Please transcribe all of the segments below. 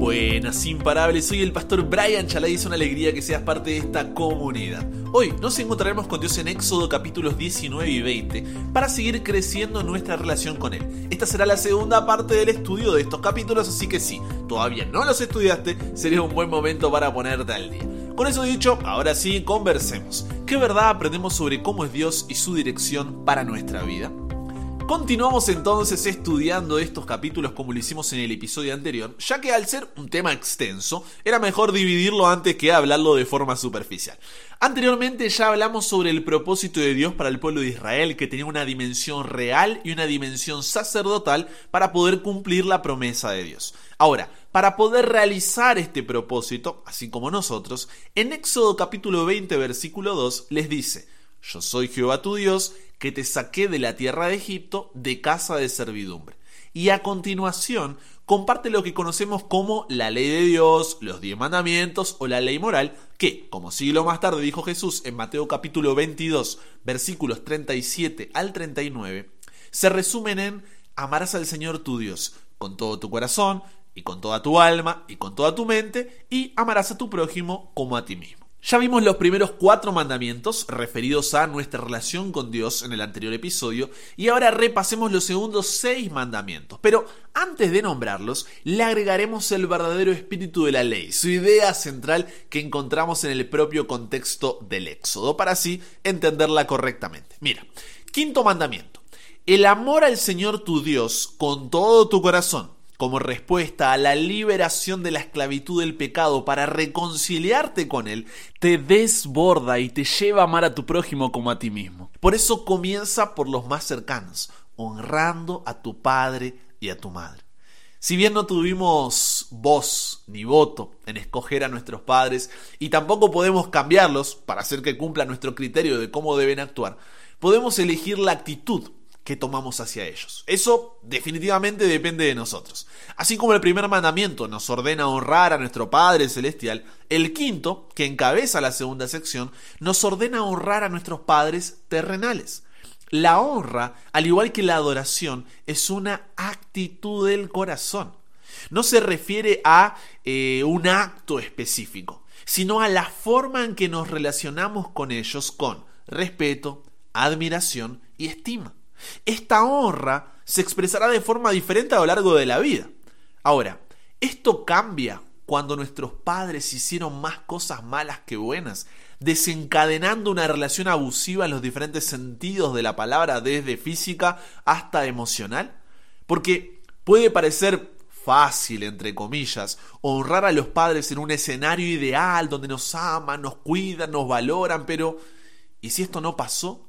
Buenas, imparables, soy el pastor Brian Chalai y es una alegría que seas parte de esta comunidad. Hoy nos encontraremos con Dios en Éxodo capítulos 19 y 20 para seguir creciendo nuestra relación con Él. Esta será la segunda parte del estudio de estos capítulos, así que si todavía no los estudiaste, sería un buen momento para ponerte al día. Con eso dicho, ahora sí, conversemos. ¿Qué verdad aprendemos sobre cómo es Dios y su dirección para nuestra vida? Continuamos entonces estudiando estos capítulos como lo hicimos en el episodio anterior, ya que al ser un tema extenso, era mejor dividirlo antes que hablarlo de forma superficial. Anteriormente ya hablamos sobre el propósito de Dios para el pueblo de Israel, que tenía una dimensión real y una dimensión sacerdotal para poder cumplir la promesa de Dios. Ahora, para poder realizar este propósito, así como nosotros, en Éxodo capítulo 20, versículo 2, les dice: Yo soy Jehová tu Dios, que te saqué de la tierra de Egipto, de casa de servidumbre. Y a continuación, comparte lo que conocemos como la ley de Dios, los 10 mandamientos o la ley moral, que, como siglo más tarde dijo Jesús en Mateo capítulo 22, versículos 37 al 39, se resumen en: amarás al Señor tu Dios con todo tu corazón, y con toda tu alma, y con toda tu mente, y amarás a tu prójimo como a ti mismo. Ya vimos los primeros 4 mandamientos referidos a nuestra relación con Dios en el anterior episodio y ahora repasemos los segundos 6 mandamientos. Pero antes de nombrarlos, le agregaremos el verdadero espíritu de la ley, su idea central que encontramos en el propio contexto del Éxodo, para así entenderla correctamente. Mira, 5º mandamiento: el amor al Señor tu Dios con todo tu corazón, como respuesta a la liberación de la esclavitud del pecado para reconciliarte con Él, te desborda y te lleva a amar a tu prójimo como a ti mismo. Por eso comienza por los más cercanos, honrando a tu padre y a tu madre. Si bien no tuvimos voz ni voto en escoger a nuestros padres y tampoco podemos cambiarlos para hacer que cumplan nuestro criterio de cómo deben actuar, podemos elegir la actitud que tomamos hacia ellos. Eso definitivamente depende de nosotros. Así como el primer mandamiento nos ordena honrar a nuestro Padre Celestial, el 5º, que encabeza la segunda sección, nos ordena honrar a nuestros padres terrenales. La honra, al igual que la adoración, es una actitud del corazón. No se refiere a un acto específico, sino a la forma en que nos relacionamos con ellos con respeto, admiración y estima. Esta honra se expresará de forma diferente a lo largo de la vida. Ahora, esto cambia cuando nuestros padres hicieron más cosas malas que buenas, desencadenando una relación abusiva en los diferentes sentidos de la palabra, desde física hasta emocional. Porque puede parecer fácil, entre comillas, honrar a los padres en un escenario ideal donde nos aman, nos cuidan, nos valoran, pero ¿y si esto no pasó?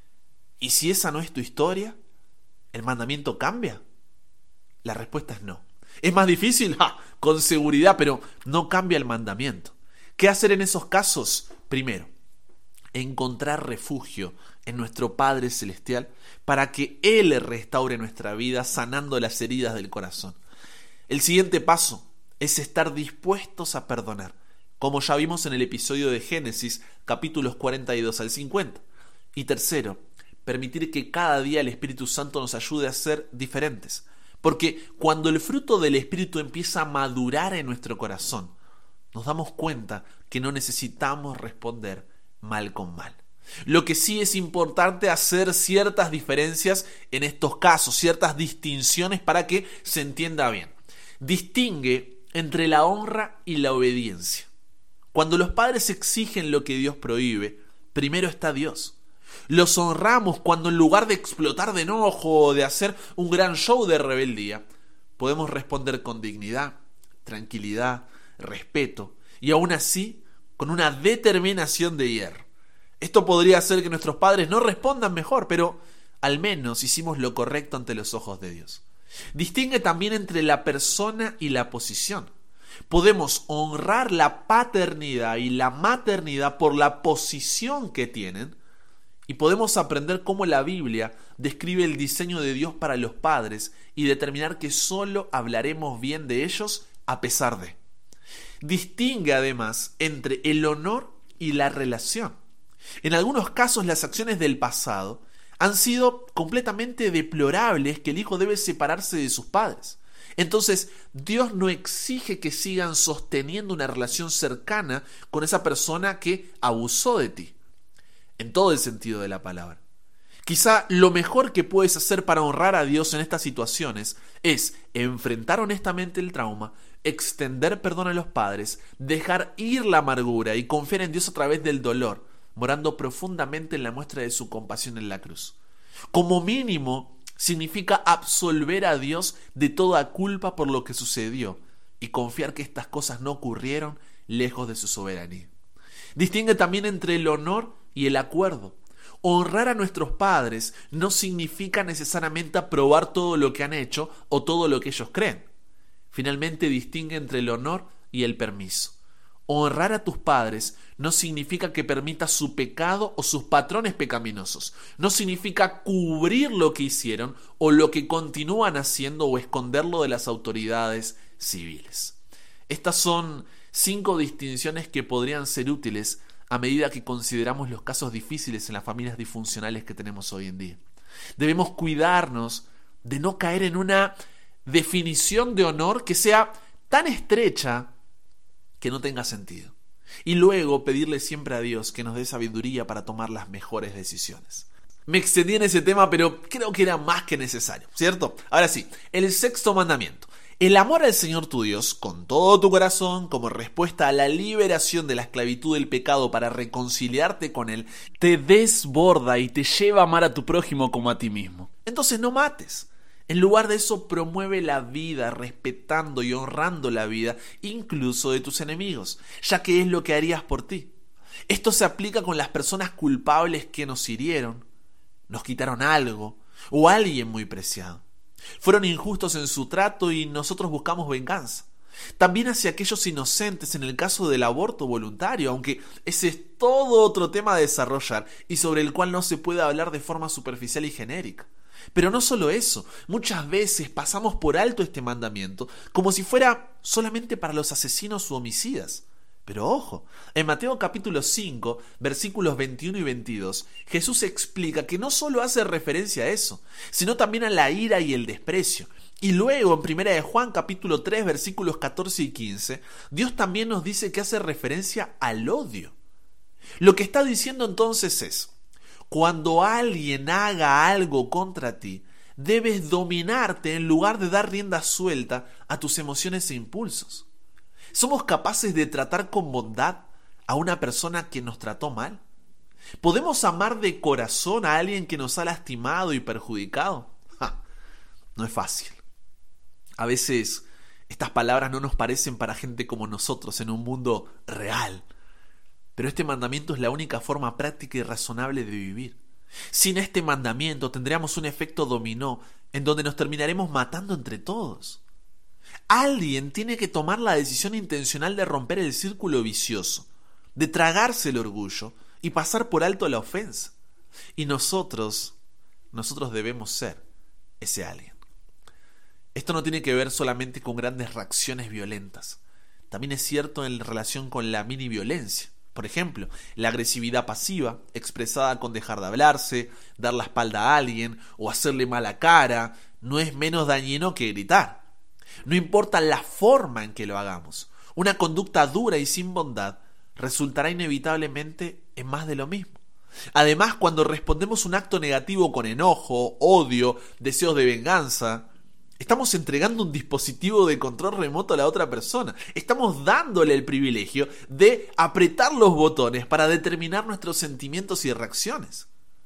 ¿Y si esa no es tu historia? ¿El mandamiento cambia? La respuesta es no. ¿Es más difícil? Con seguridad, pero no cambia el mandamiento. ¿Qué hacer en esos casos? Primero, encontrar refugio en nuestro Padre Celestial para que Él restaure nuestra vida sanando las heridas del corazón. El siguiente paso es estar dispuestos a perdonar, como ya vimos en el episodio de Génesis, capítulos 42 al 50. Y tercero, permitir que cada día el Espíritu Santo nos ayude a ser diferentes. Porque cuando el fruto del Espíritu empieza a madurar en nuestro corazón, nos damos cuenta que no necesitamos responder mal con mal. Lo que sí es importante hacer ciertas diferencias en estos casos, ciertas distinciones para que se entienda bien. Distingue entre la honra y la obediencia. Cuando los padres exigen lo que Dios prohíbe, primero está Dios. Los honramos cuando en lugar de explotar de enojo o de hacer un gran show de rebeldía, podemos responder con dignidad, tranquilidad, respeto y aún así con una determinación de hierro. Esto podría hacer que nuestros padres no respondan mejor, pero al menos hicimos lo correcto ante los ojos de Dios. Distingue también entre la persona y la posición. Podemos honrar la paternidad y la maternidad por la posición que tienen, y podemos aprender cómo la Biblia describe el diseño de Dios para los padres y determinar que solo hablaremos bien de ellos a pesar de. Distingue además entre el honor y la relación. En algunos casos las acciones del pasado han sido completamente deplorables que el hijo debe separarse de sus padres. Entonces, Dios no exige que sigan sosteniendo una relación cercana con esa persona que abusó de ti, en todo el sentido de la palabra. Quizá lo mejor que puedes hacer para honrar a Dios en estas situaciones es enfrentar honestamente el trauma, extender perdón a los padres, dejar ir la amargura y confiar en Dios a través del dolor, morando profundamente en la muestra de su compasión en la cruz. Como mínimo, significa absolver a Dios de toda culpa por lo que sucedió y confiar que estas cosas no ocurrieron lejos de su soberanía. Distingue también entre el honor y el acuerdo. Honrar a nuestros padres no significa necesariamente aprobar todo lo que han hecho o todo lo que ellos creen. Finalmente distingue entre el honor y el permiso. Honrar a tus padres no significa que permitas su pecado o sus patrones pecaminosos. No significa cubrir lo que hicieron o lo que continúan haciendo o esconderlo de las autoridades civiles. Estas son 5 distinciones que podrían ser útiles a medida que consideramos los casos difíciles en las familias disfuncionales que tenemos hoy en día. Debemos cuidarnos de no caer en una definición de honor que sea tan estrecha que no tenga sentido. Y luego pedirle siempre a Dios que nos dé sabiduría para tomar las mejores decisiones. Me extendí en ese tema, pero creo que era más que necesario, ¿cierto? Ahora sí, el 6º mandamiento. El amor al Señor tu Dios con todo tu corazón, como respuesta a la liberación de la esclavitud del pecado para reconciliarte con Él, te desborda y te lleva a amar a tu prójimo como a ti mismo. Entonces no mates. En lugar de eso, promueve la vida, respetando y honrando la vida, incluso de tus enemigos, ya que es lo que harías por ti. Esto se aplica con las personas culpables que nos hirieron, nos quitaron algo o alguien muy preciado. Fueron injustos en su trato y nosotros buscamos venganza. También hacia aquellos inocentes en el caso del aborto voluntario, aunque ese es todo otro tema a desarrollar y sobre el cual no se puede hablar de forma superficial y genérica. Pero no solo eso, muchas veces pasamos por alto este mandamiento como si fuera solamente para los asesinos u homicidas. Pero ojo, en Mateo capítulo 5, versículos 21 y 22, Jesús explica que no solo hace referencia a eso, sino también a la ira y el desprecio. Y luego en 1 de Juan capítulo 3, versículos 14 y 15, Dios también nos dice que hace referencia al odio. Lo que está diciendo entonces es, cuando alguien haga algo contra ti, debes dominarte en lugar de dar rienda suelta a tus emociones e impulsos. ¿Somos capaces de tratar con bondad a una persona que nos trató mal? ¿Podemos amar de corazón a alguien que nos ha lastimado y perjudicado? No es fácil. A veces estas palabras no nos parecen para gente como nosotros en un mundo real. Pero este mandamiento es la única forma práctica y razonable de vivir. Sin este mandamiento tendríamos un efecto dominó en donde nos terminaremos matando entre todos. Alguien tiene que tomar la decisión intencional de romper el círculo vicioso, de tragarse el orgullo y pasar por alto la ofensa. Y nosotros debemos ser ese alguien. Esto no tiene que ver solamente con grandes reacciones violentas. También es cierto en relación con la mini violencia. Por ejemplo, la agresividad pasiva, expresada con dejar de hablarse, dar la espalda a alguien o hacerle mala cara, no es menos dañino que gritar. No importa la forma en que lo hagamos, una conducta dura y sin bondad resultará inevitablemente en más de lo mismo. Además, cuando respondemos un acto negativo con enojo, odio, deseos de venganza, estamos entregando un dispositivo de control remoto a la otra persona. Estamos dándole el privilegio de apretar los botones para determinar nuestros sentimientos y reacciones.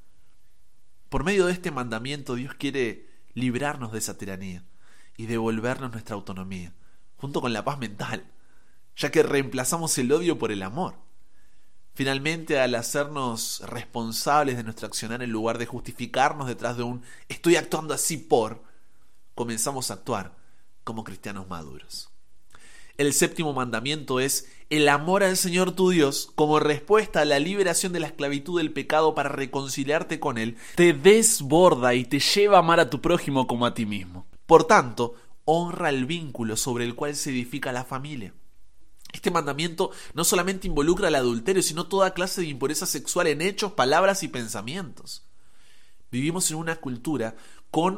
Por medio de este mandamiento, Dios quiere librarnos de esa tiranía y devolvernos nuestra autonomía, junto con la paz mental, ya que reemplazamos el odio por el amor. Finalmente, al hacernos responsables de nuestro accionar en lugar de justificarnos detrás de un estoy actuando así por, comenzamos a actuar como cristianos maduros. El 7º mandamiento es el amor al Señor tu Dios como respuesta a la liberación de la esclavitud del pecado para reconciliarte con Él, te desborda y te lleva a amar a tu prójimo como a ti mismo. Por tanto, honra el vínculo sobre el cual se edifica la familia. Este mandamiento no solamente involucra el adulterio, sino toda clase de impureza sexual en hechos, palabras y pensamientos. Vivimos en una cultura con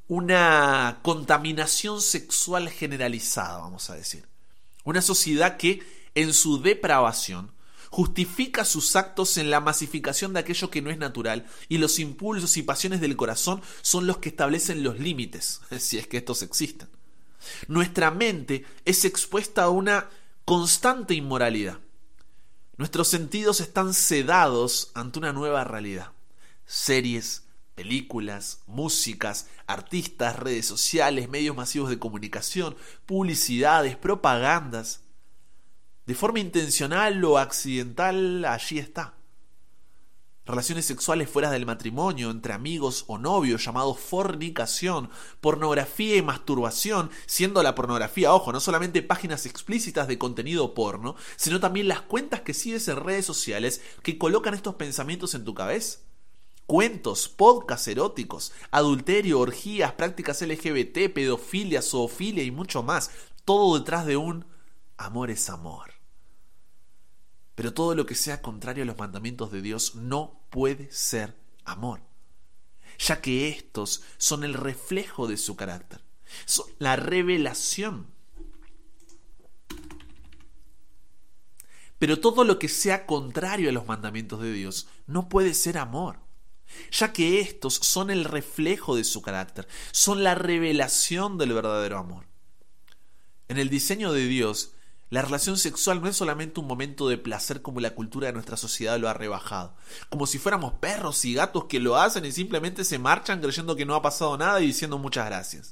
una contaminación sexual generalizada, vamos a decir. Una sociedad que, en su depravación, justifica sus actos en la masificación de aquello que no es natural, y los impulsos y pasiones del corazón son los que establecen los límites, si es que estos existen. Nuestra mente es expuesta a una constante inmoralidad. Nuestros sentidos están sedados ante una nueva realidad. Series, películas, músicas, artistas, redes sociales, medios masivos de comunicación, publicidades, propagandas. De forma intencional o accidental, allí está. Relaciones sexuales fuera del matrimonio, entre amigos o novios, llamado fornicación, pornografía y masturbación, siendo la pornografía, ojo, no solamente páginas explícitas de contenido porno, sino también las cuentas que sigues en redes sociales que colocan estos pensamientos en tu cabeza. Cuentos, podcasts eróticos, adulterio, orgías, prácticas LGBT, pedofilia, zoofilia y mucho más. Todo detrás de un amor es amor. Pero todo lo que sea contrario a los mandamientos de Dios no puede ser amor, ya que estos son el reflejo de su carácter, son la revelación. Pero todo lo que sea contrario a los mandamientos de Dios no puede ser amor, ya que estos son el reflejo de su carácter, son la revelación del verdadero amor. En el diseño de Dios, la relación sexual no es solamente un momento de placer como la cultura de nuestra sociedad lo ha rebajado, como si fuéramos perros y gatos que lo hacen y simplemente se marchan creyendo que no ha pasado nada y diciendo muchas gracias.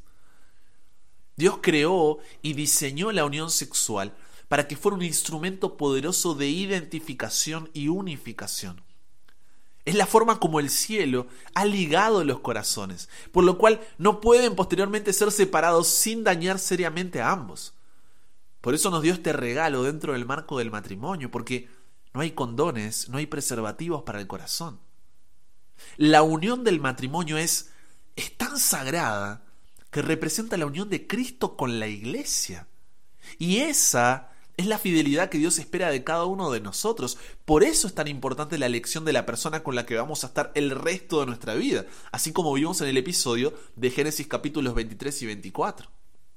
Dios creó y diseñó la unión sexual para que fuera un instrumento poderoso de identificación y unificación. Es la forma como el cielo ha ligado los corazones, por lo cual no pueden posteriormente ser separados sin dañar seriamente a ambos. Por eso nos dio este regalo dentro del marco del matrimonio, porque no hay condones, no hay preservativos para el corazón. La unión del matrimonio es tan sagrada que representa la unión de Cristo con la iglesia. Y esa es la fidelidad que Dios espera de cada uno de nosotros. Por eso es tan importante la elección de la persona con la que vamos a estar el resto de nuestra vida, así como vimos en el episodio de Génesis capítulos 23 y 24.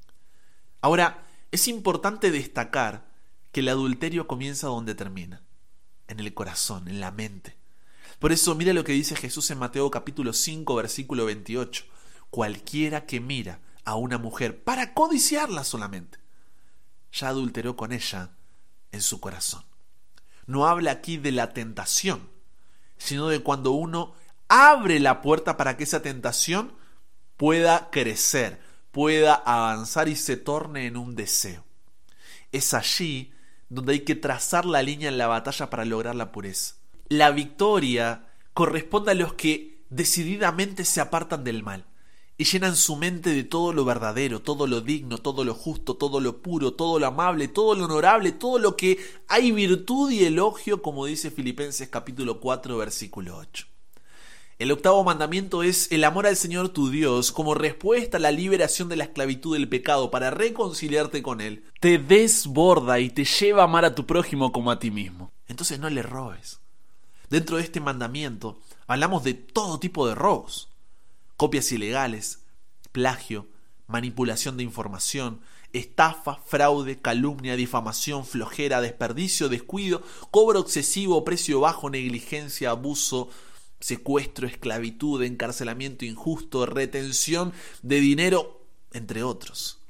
Ahora, es importante destacar que el adulterio comienza donde termina, en el corazón, en la mente. Por eso mira lo que dice Jesús en Mateo capítulo 5, versículo 28. Cualquiera que mira a una mujer para codiciarla solamente, ya adulteró con ella en su corazón. No habla aquí de la tentación, sino de cuando uno abre la puerta para que esa tentación pueda crecer, pueda avanzar y se torne en un deseo. Es allí donde hay que trazar la línea en la batalla para lograr la pureza. La victoria corresponde a los que decididamente se apartan del mal y llenan su mente de todo lo verdadero, todo lo digno, todo lo justo, todo lo puro, todo lo amable, todo lo honorable, todo lo que hay virtud y elogio, como dice Filipenses capítulo 4, versículo 8. El octavo mandamiento es el amor al Señor tu Dios como respuesta a la liberación de la esclavitud del pecado para reconciliarte con Él. Te desborda y te lleva a amar a tu prójimo como a ti mismo. Entonces no le robes. Dentro de este mandamiento hablamos de todo tipo de robos. Copias ilegales, plagio, manipulación de información, estafa, fraude, calumnia, difamación, flojera, desperdicio, descuido, cobro excesivo, precio bajo, negligencia, abuso, secuestro, esclavitud, encarcelamiento injusto, retención de dinero, entre otros.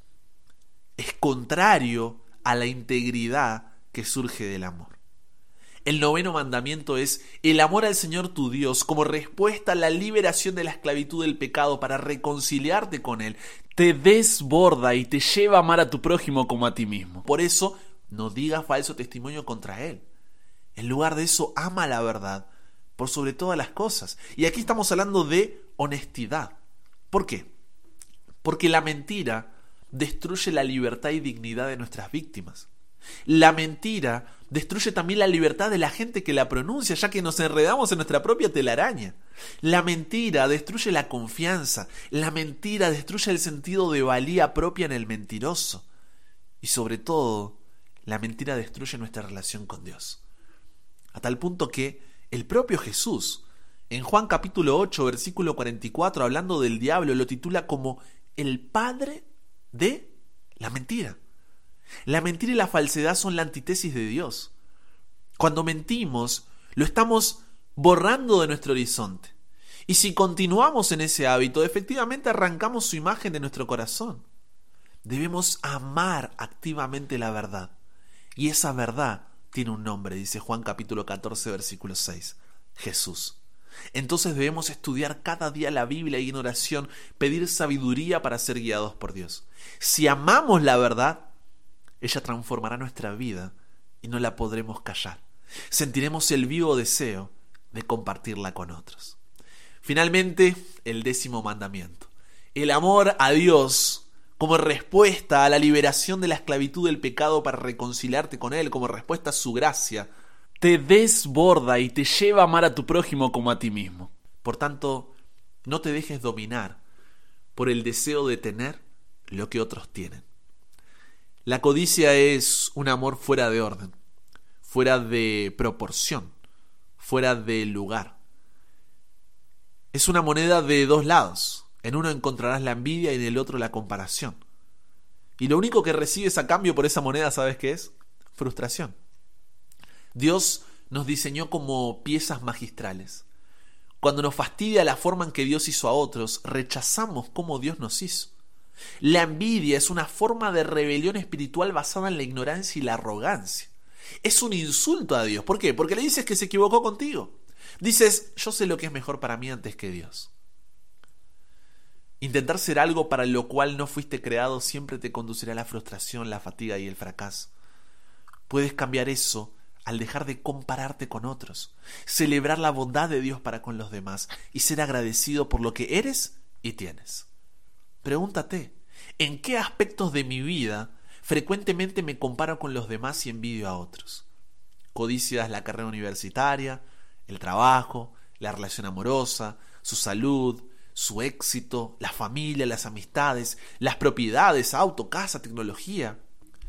Es contrario a la integridad que surge del amor. El noveno mandamiento es el amor al Señor tu Dios como respuesta a la liberación de la esclavitud del pecado para reconciliarte con Él. Te desborda y te lleva a amar a tu prójimo como a ti mismo. Por eso no digas falso testimonio contra Él. En lugar de eso, ama la verdad por sobre todas las cosas. Y aquí estamos hablando de honestidad. ¿Por qué? Porque la mentira destruye la libertad y dignidad de nuestras víctimas. La mentira destruye también la libertad de la gente que la pronuncia, ya que nos enredamos en nuestra propia telaraña. La mentira destruye la confianza. La mentira destruye el sentido de valía propia en el mentiroso. Y sobre todo, la mentira destruye nuestra relación con Dios. A tal punto que el propio Jesús, En Juan capítulo 8, versículo 44, hablando del diablo, lo titula como el padre de la mentira. La mentira y la falsedad son la antítesis de Dios. Cuando mentimos, lo estamos borrando de nuestro horizonte. Y si continuamos en ese hábito, efectivamente arrancamos su imagen de nuestro corazón. Debemos amar activamente la verdad. Y esa verdad tiene un nombre, dice Juan capítulo 14, versículo 6. Jesús. Entonces debemos estudiar cada día la Biblia y en oración pedir sabiduría para ser guiados por Dios. Si amamos la verdad, ella transformará nuestra vida y no la podremos callar. Sentiremos el vivo deseo de compartirla con otros. Finalmente, el 10º mandamiento. El amor a Dios como respuesta a la liberación de la esclavitud del pecado para reconciliarte con Él, como respuesta a su gracia, te desborda y te lleva a amar a tu prójimo como a ti mismo. Por tanto, no te dejes dominar por el deseo de tener lo que otros tienen. La codicia es un amor fuera de orden, fuera de proporción, fuera de lugar. Es una moneda de dos lados. En uno encontrarás la envidia y en el otro la comparación. Y lo único que recibes a cambio por esa moneda, ¿sabes qué es? Frustración. Dios nos diseñó como piezas magistrales. Cuando nos fastidia la forma en que Dios hizo a otros, rechazamos cómo Dios nos hizo. La envidia es una forma de rebelión espiritual basada en la ignorancia y la arrogancia. Es un insulto a Dios. ¿Por qué? Porque le dices que se equivocó contigo. Dices, yo sé lo que es mejor para mí antes que Dios. Intentar ser algo para lo cual no fuiste creado siempre te conducirá a la frustración, la fatiga y el fracaso. Puedes cambiar eso al dejar de compararte con otros, celebrar la bondad de Dios para con los demás y ser agradecido por lo que eres y tienes. Pregúntate, ¿en qué aspectos de mi vida frecuentemente me comparo con los demás y envidio a otros? Codicias la carrera universitaria, el trabajo, la relación amorosa, su salud, su éxito, la familia, las amistades, las propiedades, auto, casa, tecnología.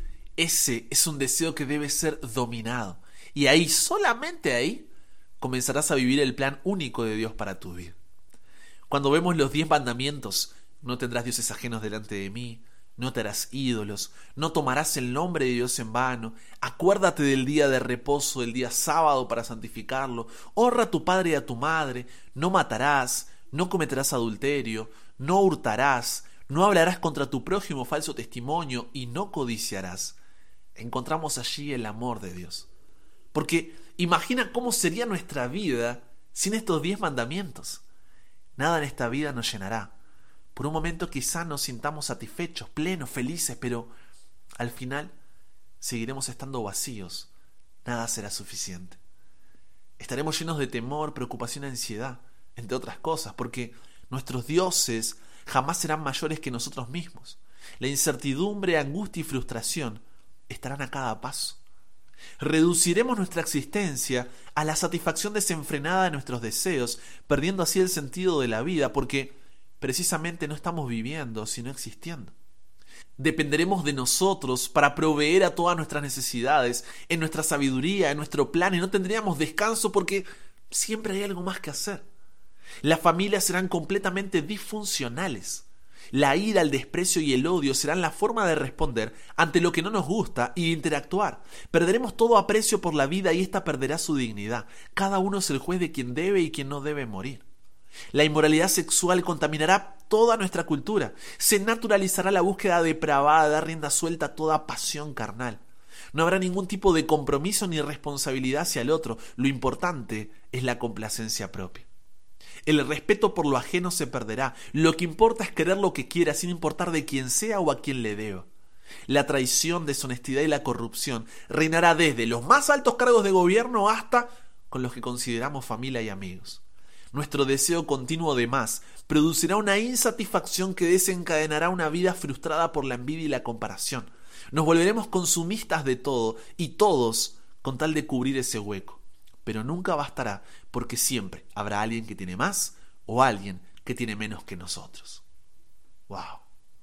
Ese es un deseo que debe ser dominado. Y ahí, solamente ahí, comenzarás a vivir el plan único de Dios para tu vida. Cuando vemos los 10 mandamientos, no tendrás dioses ajenos delante de mí, no te harás ídolos, no tomarás el nombre de Dios en vano, acuérdate del día de reposo, del día sábado para santificarlo, honra a tu padre y a tu madre, no matarás, no cometerás adulterio, no hurtarás, no hablarás contra tu prójimo falso testimonio y no codiciarás. Encontramos allí el amor de Dios. Porque imagina cómo sería nuestra vida sin estos 10 mandamientos. Nada en esta vida nos llenará. Por un momento quizá nos sintamos satisfechos, plenos, felices, pero al final seguiremos estando vacíos. Nada será suficiente. Estaremos llenos de temor, preocupación y ansiedad, entre otras cosas, porque nuestros dioses jamás serán mayores que nosotros mismos. La incertidumbre, angustia y frustración estarán a cada paso. Reduciremos nuestra existencia a la satisfacción desenfrenada de nuestros deseos, perdiendo así el sentido de la vida, porque precisamente no estamos viviendo, sino existiendo. Dependeremos de nosotros para proveer a todas nuestras necesidades, en nuestra sabiduría, en nuestro plan, y no tendríamos descanso porque siempre hay algo más que hacer. Las familias serán completamente disfuncionales. La ira, el desprecio y el odio serán la forma de responder ante lo que no nos gusta y de interactuar. Perderemos todo aprecio por la vida y ésta perderá su dignidad. Cada uno es el juez de quien debe y quien no debe morir. La inmoralidad sexual contaminará toda nuestra cultura. Se naturalizará la búsqueda depravada de dar rienda suelta a toda pasión carnal. No habrá ningún tipo de compromiso ni responsabilidad hacia el otro. Lo importante es la complacencia propia. El respeto por lo ajeno se perderá. Lo que importa es querer lo que quiera, sin importar de quién sea o a quién le deba. La traición, deshonestidad y la corrupción reinará desde los más altos cargos de gobierno hasta con los que consideramos familia y amigos. Nuestro deseo continuo de más producirá una insatisfacción que desencadenará una vida frustrada por la envidia y la comparación. Nos volveremos consumistas de todo y todos con tal de cubrir ese hueco. Pero nunca bastará, porque siempre habrá alguien que tiene más o alguien que tiene menos que nosotros. ¡Wow!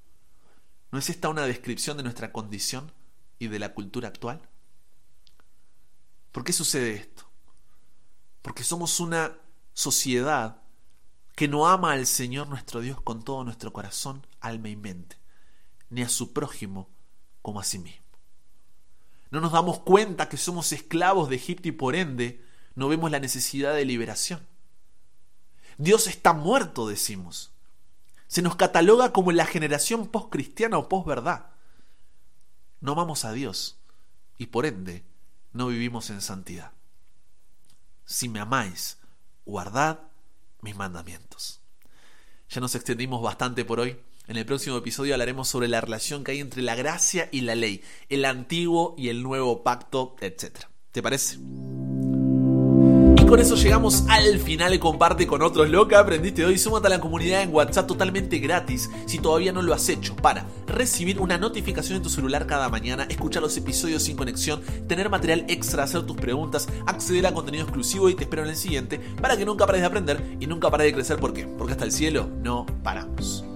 ¿No es esta una descripción de nuestra condición y de la cultura actual? ¿Por qué sucede esto? Porque somos una sociedad que no ama al Señor nuestro Dios con todo nuestro corazón, alma y mente, ni a su prójimo como a sí mismo. No nos damos cuenta que somos esclavos de Egipto y por ende no vemos la necesidad de liberación. Dios está muerto, decimos. Se nos cataloga como la generación post-cristiana o post-verdad. No amamos a Dios y por ende no vivimos en santidad. Si me amáis, guardad mis mandamientos. Ya nos extendimos bastante por hoy. En el próximo episodio hablaremos sobre la relación que hay entre la gracia y la ley, el antiguo y el nuevo pacto, etc. ¿Te parece? Y con eso llegamos al final. Comparte con otros lo que aprendiste hoy. Súmate a la comunidad en WhatsApp totalmente gratis si todavía no lo has hecho, para recibir una notificación en tu celular cada mañana, escuchar los episodios sin conexión, tener material extra, hacer tus preguntas, acceder a contenido exclusivo y te espero en el siguiente para que nunca pares de aprender y nunca pares de crecer. ¿Por qué? Porque hasta el cielo no paramos.